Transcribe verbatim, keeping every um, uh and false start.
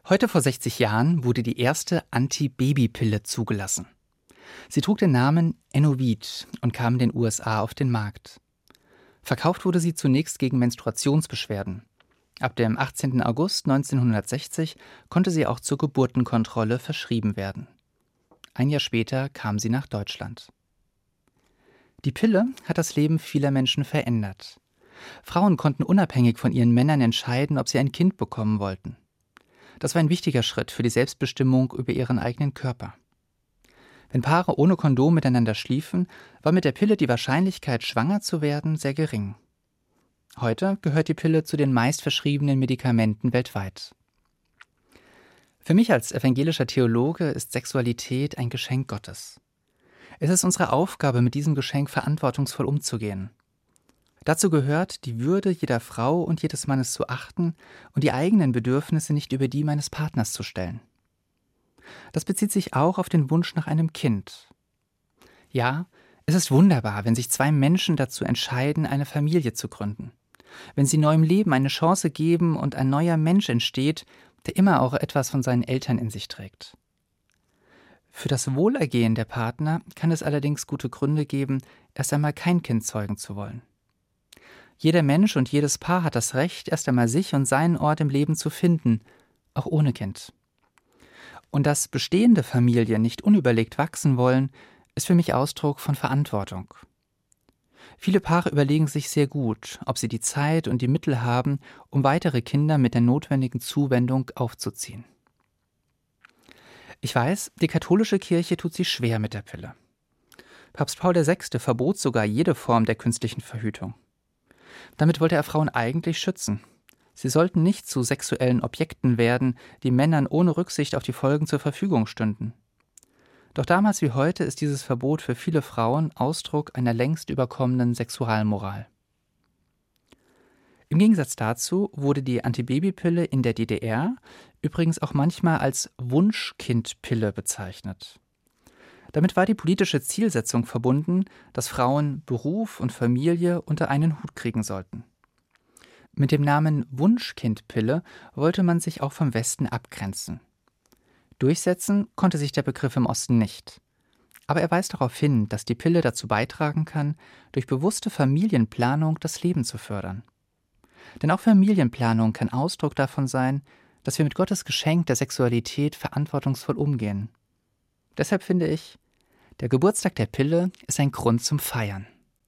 Heute vor sechzig Jahren wurde die erste Anti-Baby-Pille zugelassen. Sie trug den Namen Enovid und kam in den U S A auf den Markt. Verkauft wurde sie zunächst gegen Menstruationsbeschwerden. Ab dem achtzehnten August neunzehnhundertsechzig konnte sie auch zur Geburtenkontrolle verschrieben werden. Ein Jahr später kam sie nach Deutschland. Die Pille hat das Leben vieler Menschen verändert. Frauen konnten unabhängig von ihren Männern entscheiden, ob sie ein Kind bekommen wollten. Das war ein wichtiger Schritt für die Selbstbestimmung über ihren eigenen Körper. Wenn Paare ohne Kondom miteinander schliefen, war mit der Pille die Wahrscheinlichkeit, schwanger zu werden, sehr gering. Heute gehört die Pille zu den meistverschriebenen Medikamenten weltweit. Für mich als evangelischer Theologe ist Sexualität ein Geschenk Gottes. Es ist unsere Aufgabe, mit diesem Geschenk verantwortungsvoll umzugehen. Dazu gehört, die Würde jeder Frau und jedes Mannes zu achten und die eigenen Bedürfnisse nicht über die meines Partners zu stellen. Das bezieht sich auch auf den Wunsch nach einem Kind. Ja, es ist wunderbar, wenn sich zwei Menschen dazu entscheiden, eine Familie zu gründen. Wenn sie neuem Leben eine Chance geben und ein neuer Mensch entsteht, der immer auch etwas von seinen Eltern in sich trägt. Für das Wohlergehen der Partner kann es allerdings gute Gründe geben, erst einmal kein Kind zeugen zu wollen. Jeder Mensch und jedes Paar hat das Recht, erst einmal sich und seinen Ort im Leben zu finden, auch ohne Kind. Und dass bestehende Familien nicht unüberlegt wachsen wollen, ist für mich Ausdruck von Verantwortung. Viele Paare überlegen sich sehr gut, ob sie die Zeit und die Mittel haben, um weitere Kinder mit der notwendigen Zuwendung aufzuziehen. Ich weiß, die katholische Kirche tut sich schwer mit der Pille. Papst Paul der Sechste verbot sogar jede Form der künstlichen Verhütung. Damit wollte er Frauen eigentlich schützen. Sie sollten nicht zu sexuellen Objekten werden, die Männern ohne Rücksicht auf die Folgen zur Verfügung stünden. Doch damals wie heute ist dieses Verbot für viele Frauen Ausdruck einer längst überkommenen Sexualmoral. Im Gegensatz dazu wurde die Antibabypille in der D D R übrigens auch manchmal als Wunschkindpille bezeichnet. Damit war die politische Zielsetzung verbunden, dass Frauen Beruf und Familie unter einen Hut kriegen sollten. Mit dem Namen Wunschkindpille wollte man sich auch vom Westen abgrenzen. Durchsetzen konnte sich der Begriff im Osten nicht. Aber er weist darauf hin, dass die Pille dazu beitragen kann, durch bewusste Familienplanung das Leben zu fördern. Denn auch Familienplanung kann Ausdruck davon sein, dass wir mit Gottes Geschenk der Sexualität verantwortungsvoll umgehen. Deshalb finde ich, der Geburtstag der Pille ist ein Grund zum Feiern.